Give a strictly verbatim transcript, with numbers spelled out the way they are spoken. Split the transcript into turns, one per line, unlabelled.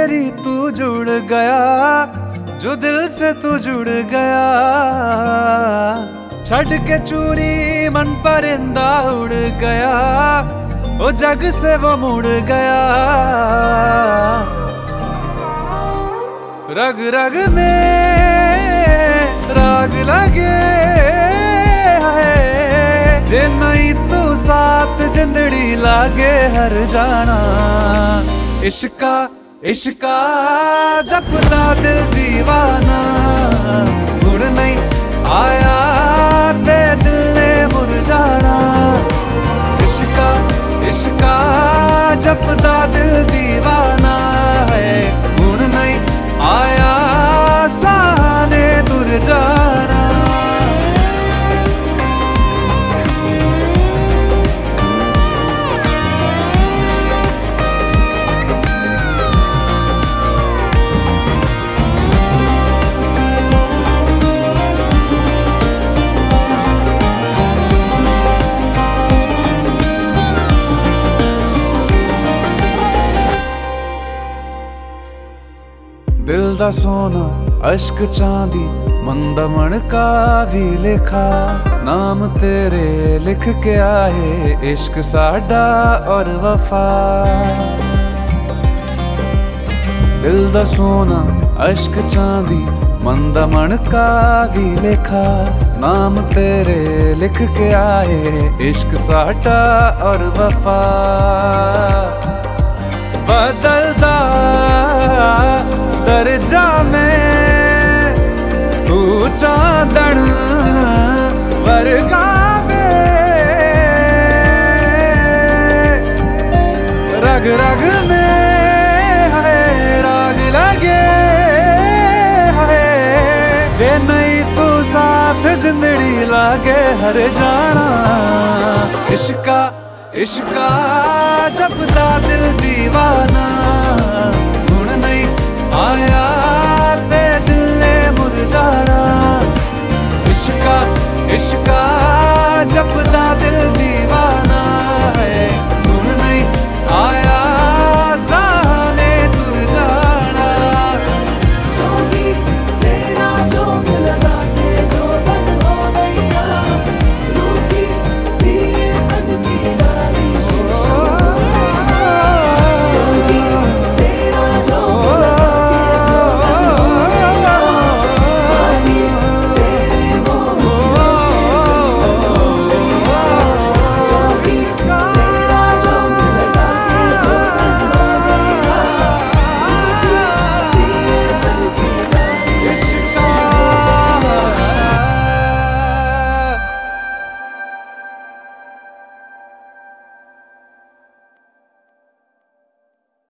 तेरी तू जुड़ गया, जो दिल से तू जुड़ गया। छड़ के चूरी मन परिंदा उड़ गया, ओ जग से वो मुड़ गया। रग रग में राग लगे है, जे नहीं तू साथ जिंदड़ी लागे हर जाना। इश्का इश्का जपदा दिल दीवाना, मुड़ नहीं आया ते दिल ने मुरझाना। इश्का इश्का जपदा दिल दीवाना है, मुड़ नहीं आया साने दूर जाना। दिल दा सोना अश्क चांदी मंदा मणका भी लिखा, नाम तेरे लिख के आए इश्क साडा और वफा। दिल दा सोना अश्क चांदी मंदा मणका भी लिखा, नाम तेरे लिख के आए इश्क साडा और वफा। बदलदा दर्जा में तू चांदन वर्गा वे, रग रग में है राग लगे है, जे नहीं तू साथ जिंदड़ी लागे हर जाना। इश्का इश्का जपदा दिल दीवाना, मुड़ नहीं आया